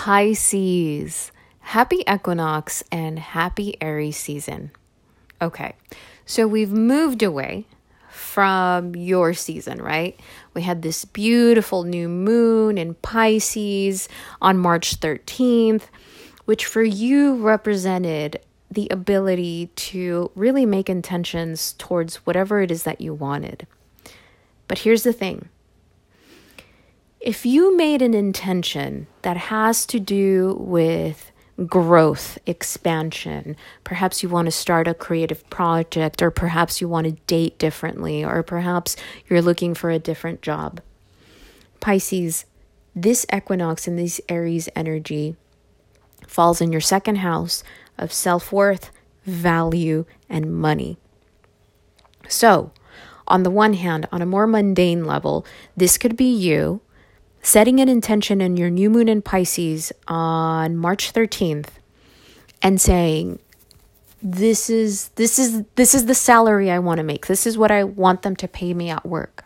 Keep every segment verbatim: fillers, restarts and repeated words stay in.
Pisces, happy equinox and happy Aries season. Okay, so we've moved away from your season, right? We had this beautiful new moon in Pisces on March thirteenth, which for you represented the ability to really make intentions towards whatever it is that you wanted. But here's the thing. If you made an intention that has to do with growth, expansion, perhaps you want to start a creative project, or perhaps you want to date differently, or perhaps you're looking for a different job. Pisces, this equinox and this Aries energy falls in your second house of self-worth, value, and money. So, on the one hand, on a more mundane level, this could be you setting an intention in your new moon in Pisces on March thirteenth and saying, this is this is this is the salary I want to make. This is what I want them to pay me at work.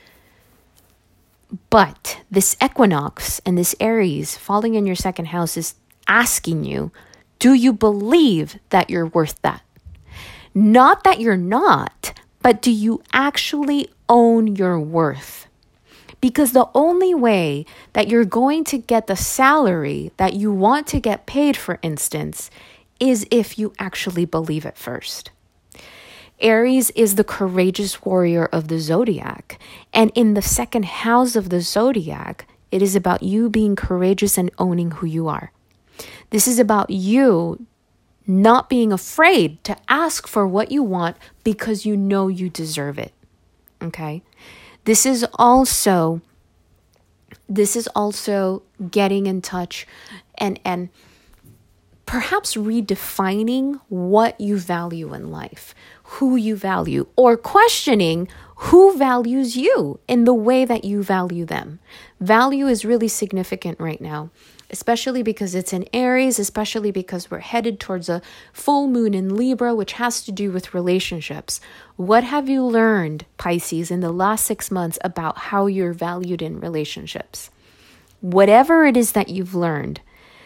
But this equinox and this Aries falling in your second house is asking you, do you believe that you're worth that? Not that you're not, but do you actually own your worth? Because the only way that you're going to get the salary that you want to get paid, for instance, is if you actually believe it first. Aries is the courageous warrior of the zodiac. And in the second house of the zodiac, it is about you being courageous and owning who you are. This is about you not being afraid to ask for what you want because you know you deserve it. Okay? This is also this is also getting in touch and and perhaps redefining what you value in life, who you value, or questioning who values you in the way that you value them. Value is really significant right now, especially because it's in Aries, especially because we're headed towards a full moon in Libra, which has to do with relationships. What have you learned, Pisces, in the last six months about how you're valued in relationships? Whatever it is that you've learned,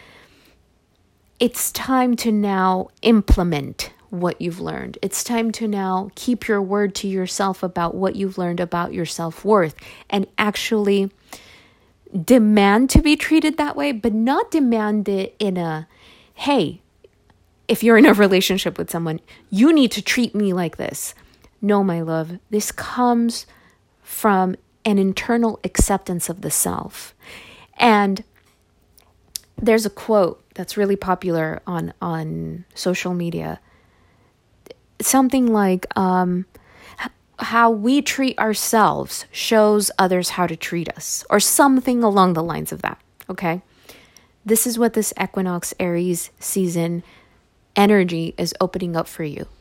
it's time to now implement what you've learned. It's time to now keep your word to yourself about what you've learned about your self-worth and actually demand to be treated that way, but not demand it in a, hey, if you're in a relationship with someone, you need to treat me like this. No, my love, this comes from an internal acceptance of the self. And there's a quote that's really popular on, on social media. Something like, um, how we treat ourselves shows others how to treat us, or something along the lines of that, okay? This is what this equinox Aries season energy is opening up for you.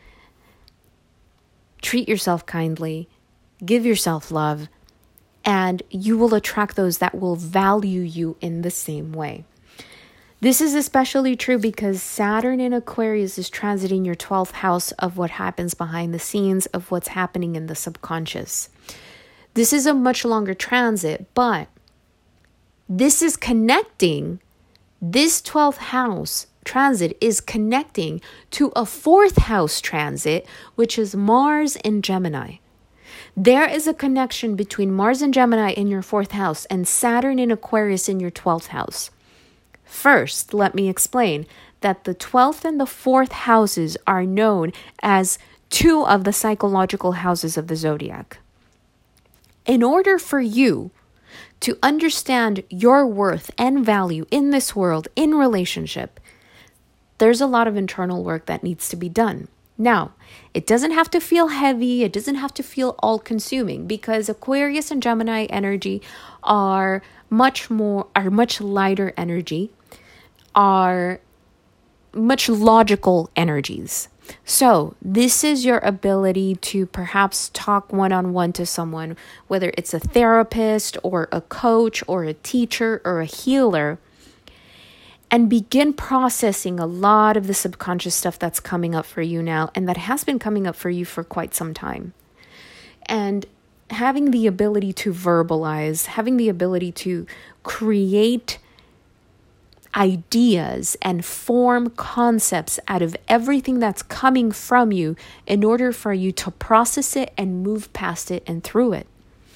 Treat yourself kindly, give yourself love, and you will attract those that will value you in the same way. This is especially true because Saturn in Aquarius is transiting your twelfth house of what happens behind the scenes, of what's happening in the subconscious. This is a much longer transit, but this is connecting, this twelfth house transit is connecting to a fourth house transit, which is Mars in Gemini. There is a connection between Mars and Gemini in your fourth house and Saturn in Aquarius in your twelfth house. First, let me explain that the twelfth and the fourth houses are known as two of the psychological houses of the zodiac. In order for you to understand your worth and value in this world, in relationship, there's a lot of internal work that needs to be done. Now, it doesn't have to feel heavy. It doesn't have to feel all-consuming, because Aquarius and Gemini energy are much more, are much lighter energy, are much logical energies. So this is your ability to perhaps talk one-on-one to someone, whether it's a therapist or a coach or a teacher or a healer, and begin processing a lot of the subconscious stuff that's coming up for you now and that has been coming up for you for quite some time. And having the ability to verbalize, having the ability to create ideas and form concepts out of everything that's coming from you in order for you to process it and move past it and through it.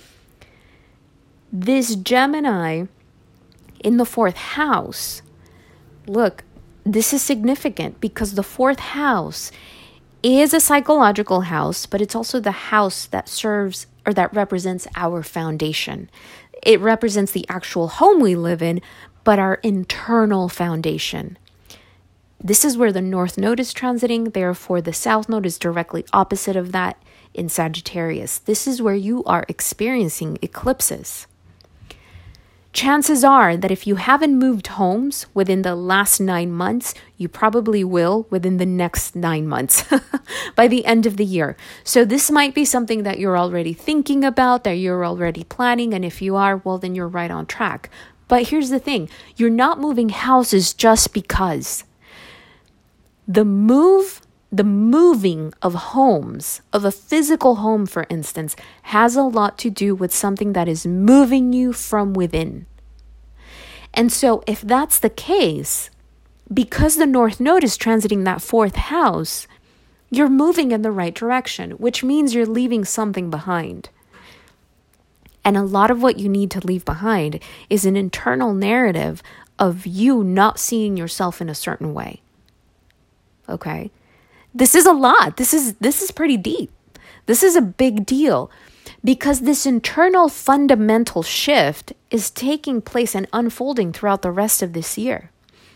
This Gemini in the fourth house, look, this is significant because the fourth house is a psychological house, but it's also the house that serves or that represents our foundation. It represents the actual home we live in, but our internal foundation. This is where the North Node is transiting. Therefore, the South Node is directly opposite of that in Sagittarius. This is where you are experiencing eclipses. Chances are that if you haven't moved homes within the last nine months, you probably will within the next nine months by the end of the year. So this might be something that you're already thinking about, that you're already planning. And if you are, well, then you're right on track. But here's the thing, you're not moving houses just because. The move, the moving of homes, of a physical home, for instance, has a lot to do with something that is moving you from within. And so if that's the case, because the North Node is transiting that fourth house, you're moving in the right direction, which means you're leaving something behind. And a lot of what you need to leave behind is an internal narrative of you not seeing yourself in a certain way. Okay? This is a lot. This is this is pretty deep. This is a big deal because this internal fundamental shift is taking place and unfolding throughout the rest of this year.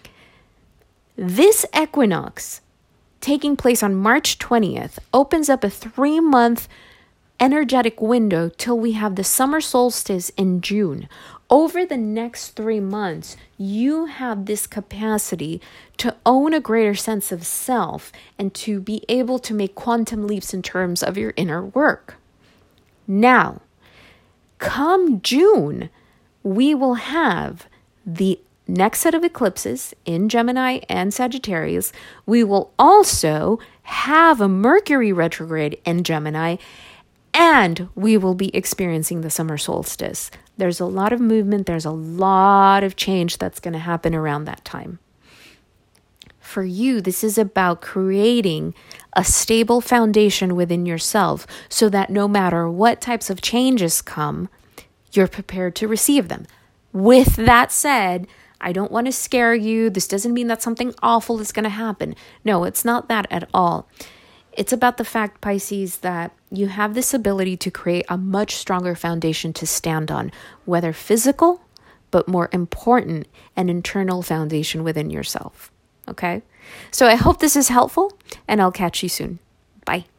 This equinox taking place on March twentieth opens up a three-month energetic window till we have the summer solstice in June. Over the next three months, you have this capacity to own a greater sense of self and to be able to make quantum leaps in terms of your inner work. Now, come June, we will have the next set of eclipses in Gemini and Sagittarius. We will also have a Mercury retrograde in Gemini, and we will be experiencing the summer solstice. There's a lot of movement. There's a lot of change that's going to happen around that time. For you, this is about creating a stable foundation within yourself so that no matter what types of changes come, you're prepared to receive them. With that said, I don't want to scare you. This doesn't mean that something awful is going to happen. No, it's not that at all. It's about the fact, Pisces, that you have this ability to create a much stronger foundation to stand on, whether physical, but more important, an internal foundation within yourself. Okay? So I hope this is helpful, and I'll catch you soon. Bye.